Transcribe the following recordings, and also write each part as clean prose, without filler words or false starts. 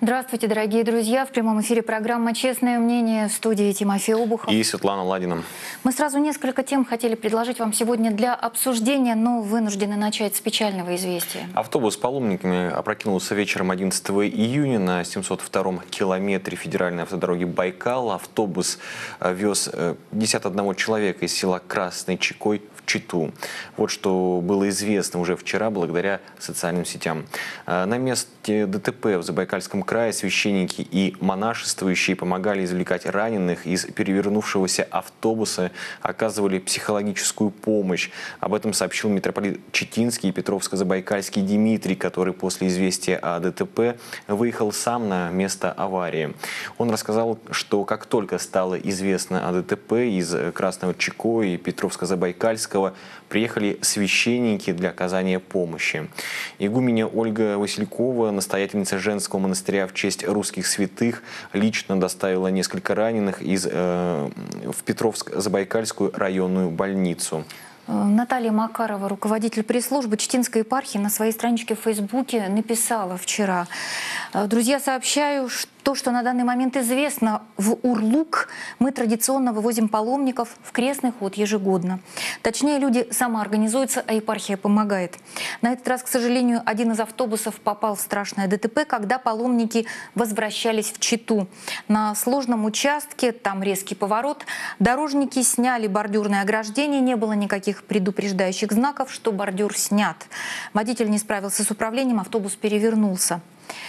Здравствуйте, дорогие друзья. В прямом эфире программа «Честное мнение», в студии Тимофей Обухов и Светлана Ладина. Мы сразу несколько тем хотели предложить вам сегодня для обсуждения, но вынуждены начать с печального известия. Автобус с паломниками опрокинулся вечером 11 июня на 702-м километре федеральной автодороги Байкал. Автобус вез 51 человека из села Красный Чекой в Читу. Вот что было известно уже вчера благодаря социальным сетям. На месте ДТП в Забайкальском крае священники и монашествующие помогали извлекать раненых из перевернувшегося автобуса, оказывали психологическую помощь. Об этом сообщил митрополит Читинский и Петровско-Забайкальский Дмитрий, который после известия о ДТП выехал сам на место аварии. Он рассказал, что как только стало известно о ДТП, из Красного Чекоя и Петровско-Забайкальского приехали священники для оказания помощи. Игуменя Ольга Василькова, настоятельница женского монастыря в честь русских святых, лично доставила несколько раненых в Петровско-Забайкальскую районную больницу. Наталья Макарова, руководитель пресс-службы Читинской епархии, на своей страничке в Фейсбуке написала вчера: «Друзья, сообщаю, что на данный момент известно, в Урлук мы традиционно вывозим паломников в крестный ход ежегодно. Точнее, люди самоорганизуются, а епархия помогает. На этот раз, к сожалению, один из автобусов попал в страшное ДТП, когда паломники возвращались в Читу. На сложном участке, там резкий поворот, дорожники сняли бордюрное ограждение, не было никаких предупреждающих знаков, что бордюр снят. Водитель не справился с управлением, автобус перевернулся.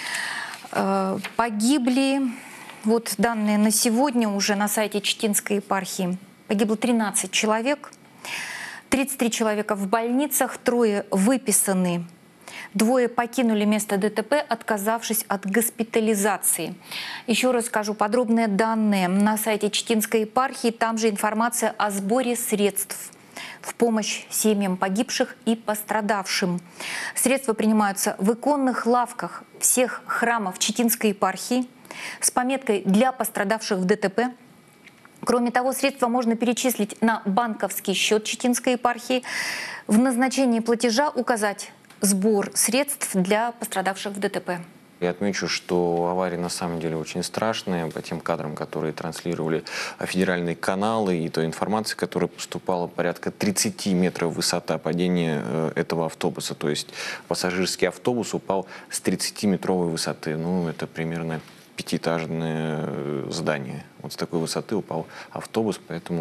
Погибли, вот данные на сегодня уже на сайте Читинской епархии, погибло 13 человек, 33 человека в больницах, 3 выписаны, 2 покинули место ДТП, отказавшись от госпитализации. Еще раз скажу подробные данные на сайте Читинской епархии, там же информация о сборе средств в помощь семьям погибших и пострадавшим. Средства принимаются в иконных лавках всех храмов Читинской епархии с пометкой «Для пострадавших в ДТП». Кроме того, средства можно перечислить на банковский счет Читинской епархии. В назначении платежа указать «Сбор средств для пострадавших в ДТП». Я отмечу, что авария на самом деле очень страшная. По тем кадрам, которые транслировали федеральные каналы, и той информации, которая поступала, порядка 30 метров высота падения этого автобуса. То есть пассажирский автобус упал с 30-метровой высоты. Ну, это примерно 5-этажное здание. Вот с такой высоты упал автобус, поэтому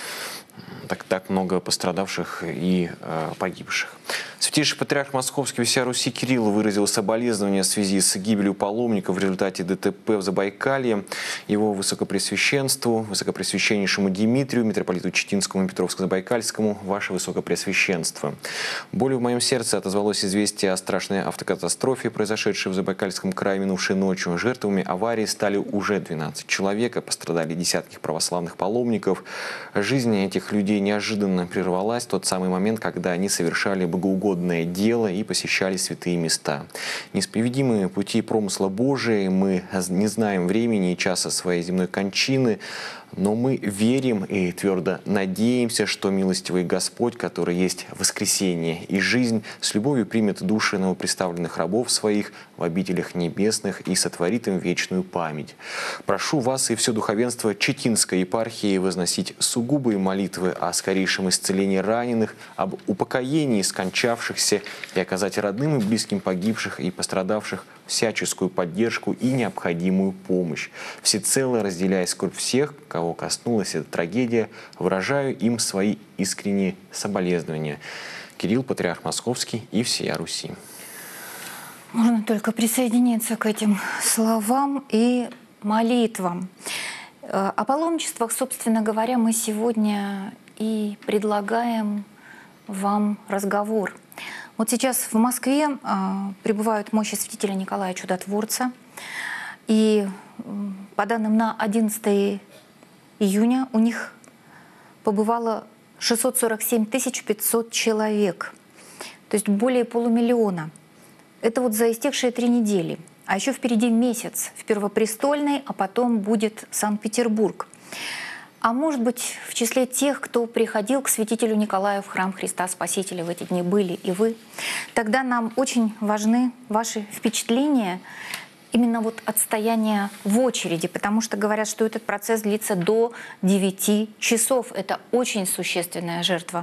так много пострадавших и погибших. Святейший патриарх Московский и всея Руси Кирилл выразил соболезнования в связи с гибелью паломников в результате ДТП в Забайкалье. Его высокопреосвященству, высокопреосвященнейшему Дмитрию, митрополиту Читинскому и Петровско-Забайкальскому, ваше высокопреосвященство. Болью в моем сердце отозвалось известие о страшной автокатастрофе, произошедшей в Забайкальском крае минувшей ночью. Жертвами аварии стали уже 12 человек, пострадали десятки православных паломников. Жизнь этих людей неожиданно прервалась в тот самый момент, когда они совершали богоугодное дело и посещали святые места. Неисповедимые пути промысла Божия, мы не знаем времени и часа своей земной кончины, но мы верим и твердо надеемся, что милостивый Господь, который есть воскресение и жизнь, с любовью примет души новоприставленных рабов своих в обителях небесных и сотворит им вечную память. Прошу вас и все духовенство Читинской епархии возносить сугубые молитвы о скорейшем исцелении раненых, об упокоении скончавшихся и оказать родным и близким погибших и пострадавших всяческую поддержку и необходимую помощь. Всецело разделяя скорбь всех, кого коснулась эта трагедия, выражаю им свои искренние соболезнования. Кирилл, патриарх Московский и всея Руси. Можно только присоединиться к этим словам и молитвам. О паломничествах, собственно говоря, мы сегодня и предлагаем вам разговор. Вот сейчас в Москве прибывают мощи святителя Николая Чудотворца. И по данным на 11 июня у них побывало 647 500 человек. То есть более полумиллиона. Это вот за истекшие 3 недели. А еще впереди месяц в Первопрестольной, а потом будет Санкт-Петербург. А может быть, в числе тех, кто приходил к святителю Николаю в храм Христа Спасителя в эти дни были и вы. Тогда нам очень важны ваши впечатления именно вот отстояние в очереди, потому что говорят, что этот процесс длится до 9 часов. Это очень существенная жертва.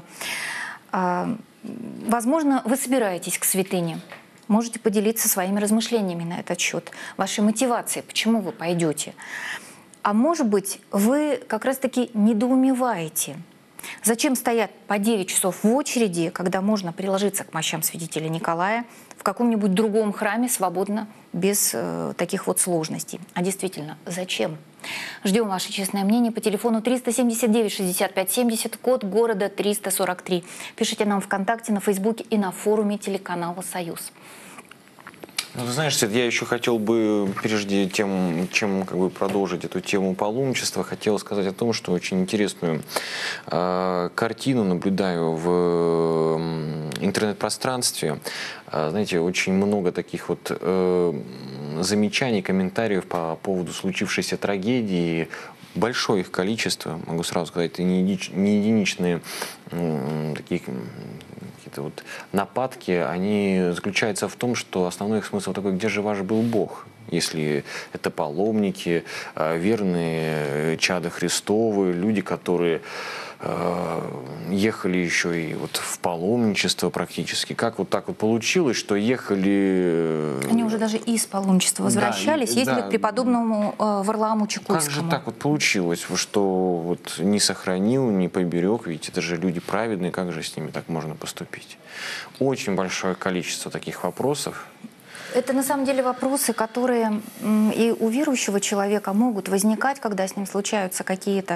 Возможно, вы собираетесь к святыне. Можете поделиться своими размышлениями на этот счет, вашей мотивацией, почему вы пойдете. А может быть, вы как раз-таки недоумеваете, зачем стоять по 9 часов в очереди, когда можно приложиться к мощам святителя Николая в каком-нибудь другом храме свободно, без таких вот сложностей. А действительно, зачем? Ждем ваше честное мнение по телефону 379-65-70, код города 343. Пишите нам ВКонтакте, на Фейсбуке и на форуме телеканала «Союз». Ну, ты знаешь, Свет, я еще хотел бы, прежде чем продолжить эту тему паломничества, хотел сказать о том, что очень интересную картину наблюдаю в интернет-пространстве. Знаете, очень много таких вот замечаний, комментариев по поводу случившейся трагедии. Большое их количество, могу сразу сказать, это не единичные такие какие-то вот нападки, они заключаются в том, что основной их смысл такой: где же ваш был Бог? Если это паломники, верные чада Христовы, люди, которые ехали еще и вот в паломничество практически. Как вот так вот получилось, что ехали... Они уже даже из паломничества возвращались, ездили к преподобному Варлааму Чукотскому. Как же так вот получилось, что вот не сохранил, не поберег, ведь это же люди праведные, как же с ними так можно поступить? Очень большое количество таких вопросов. Это на самом деле вопросы, которые и у верующего человека могут возникать, когда с ним случаются какие-то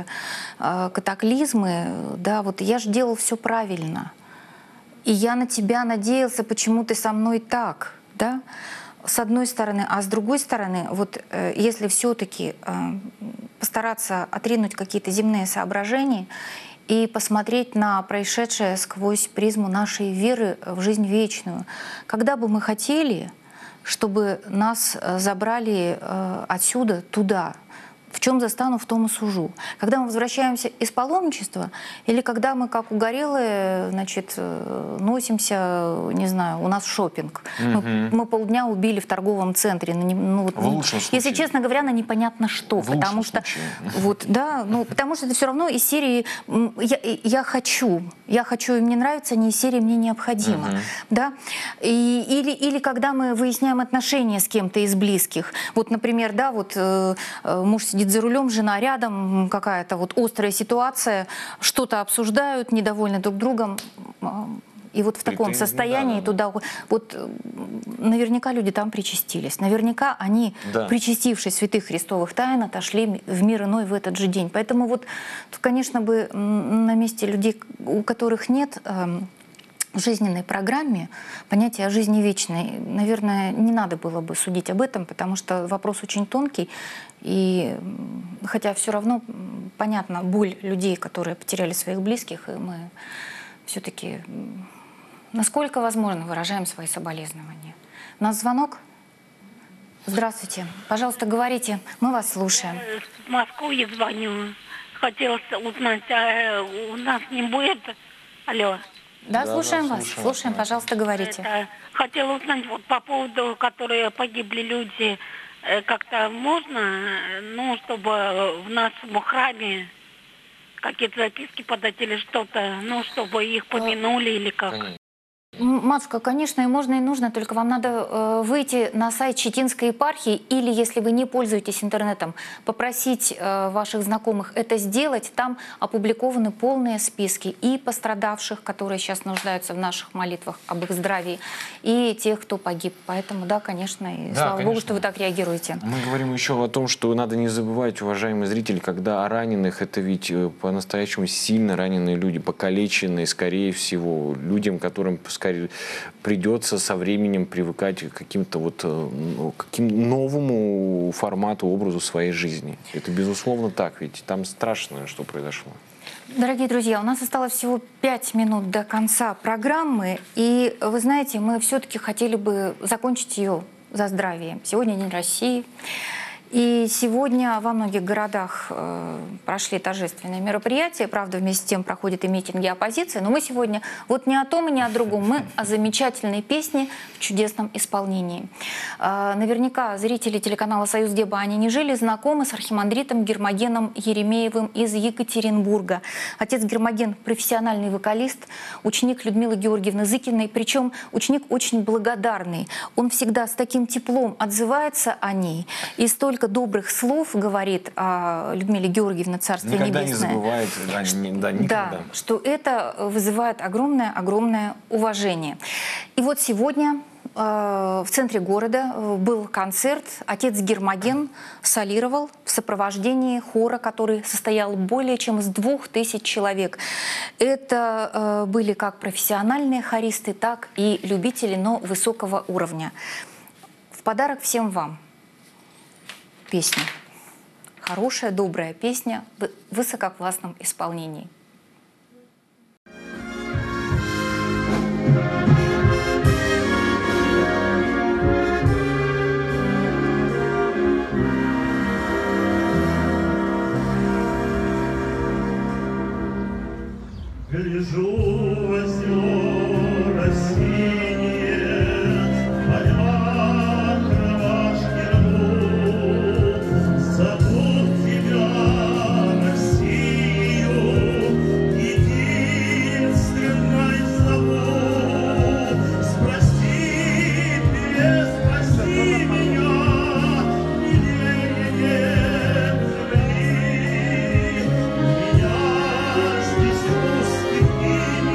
катаклизмы. Да, вот я же делал все правильно, и я на тебя надеялся, почему ты со мной так, да? С одной стороны, а с другой стороны, вот если все-таки постараться отринуть какие-то земные соображения и посмотреть на происшедшее сквозь призму нашей веры в жизнь вечную, когда бы мы хотели, чтобы нас забрали отсюда туда. В чем застану, в том и сужу. Когда мы возвращаемся из паломничества, или когда мы, как угорелые, значит, носимся, не знаю, у нас шопинг. Мы полдня убили в торговом центре. Ну, вот, в лучшем случае. Если честно говоря, на непонятно что. Потому что, вот, да, ну, потому что это все равно из серии я хочу, и мне нравится, не из серии мне необходимо. Да? Или когда мы выясняем отношения с кем-то из близких. Вот, например, да, вот муж сидит за рулем, жена рядом, какая-то вот острая ситуация, что-то обсуждают, недовольны друг другом. И вот в таком состоянии туда... Вот наверняка люди там причастились. Наверняка они, причастившись святых христовых тайн, отошли в мир иной в этот же день. Поэтому вот, конечно, бы на месте людей, у которых нет... в жизненной программе понятие о жизни вечной, наверное, не надо было бы судить об этом, потому что вопрос очень тонкий. И хотя все равно понятна боль людей, которые потеряли своих близких, и мы все-таки, насколько возможно, выражаем свои соболезнования. У нас звонок. Здравствуйте. Пожалуйста, говорите. Мы вас слушаем. В Москву я звоню. Хотелось узнать, а у нас не будет... Алло. Да, слушаем вас. Слушаем, пожалуйста, говорите. Хотела узнать вот по поводу, которые погибли люди, как-то можно, ну, чтобы в нашем храме какие-то записки подать или что-то, ну, чтобы их помянули или как? Матушка, конечно, и можно, и нужно, только вам надо выйти на сайт Читинской епархии или, если вы не пользуетесь интернетом, попросить ваших знакомых это сделать. Там опубликованы полные списки и пострадавших, которые сейчас нуждаются в наших молитвах об их здравии, и тех, кто погиб. Поэтому, да, конечно, и слава Богу, что вы так реагируете. Мы говорим еще о том, что надо не забывать, уважаемые зрители, когда о раненых, это ведь по-настоящему сильно раненые люди, покалеченные, скорее всего, людям, которым придется со временем привыкать к каким-то вот новому формату, образу своей жизни. Это безусловно так, ведь там страшно, что произошло. Дорогие друзья, у нас осталось всего 5 минут до конца программы, и вы знаете, мы все-таки хотели бы закончить ее за здравие. Сегодня День России, И сегодня во многих городах прошли торжественные мероприятия. Правда, вместе с тем проходят и митинги оппозиции. Но мы сегодня вот не о том и не о другом. Мы о замечательной песне в чудесном исполнении. Наверняка зрители телеканала «Союз», где бы они ни жили, знакомы с архимандритом Гермогеном Еремеевым из Екатеринбурга. Отец Гермоген – профессиональный вокалист, ученик Людмилы Георгиевны Зыкиной. Причем ученик очень благодарный. Он всегда с таким теплом отзывается о ней. И столько добрых слов говорит о Людмиле Георгиевне, Царствие Никогда Небесное. не забывает, да, никогда. Да, что это вызывает огромное уважение. И вот сегодня в центре города был концерт. Отец Гермоген солировал в сопровождении хора, который состоял более чем из 2000 человек. Это были как профессиональные хористы, так и любители, но высокого уровня. В подарок всем вам песня. Хорошая, добрая песня в высококлассном исполнении. Гляжу в озера синие, в полях ромашки рвут. Зовут тебя, Россию, единственной зовут. Спроси, переспроси меня, милее нет земли. Меня здесь русских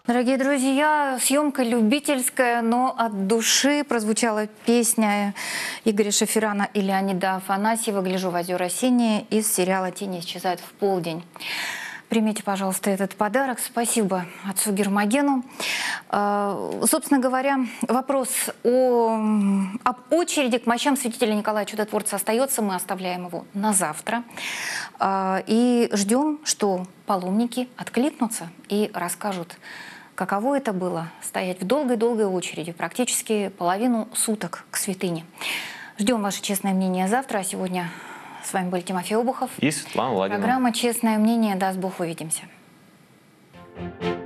Дорогие друзья, съемка любительская, но от души прозвучала песня Игоря Шеферана и Леонида Афанасьева «Гляжу в озера синие» из сериала «Тени исчезают в полдень». Примите, пожалуйста, этот подарок. Спасибо отцу Гермогену. Собственно говоря, вопрос об очереди к мощам святителя Николая Чудотворца остается. Мы оставляем его на завтра. И ждем, что паломники откликнутся и расскажут, каково это было стоять в долгой-долгой очереди, практически половину суток к святыне. Ждем ваше честное мнение завтра. А сегодня с вами был Тимофей Обухов. И Светлана Ладина. Программа «Честное мнение». Даст Бог, увидимся.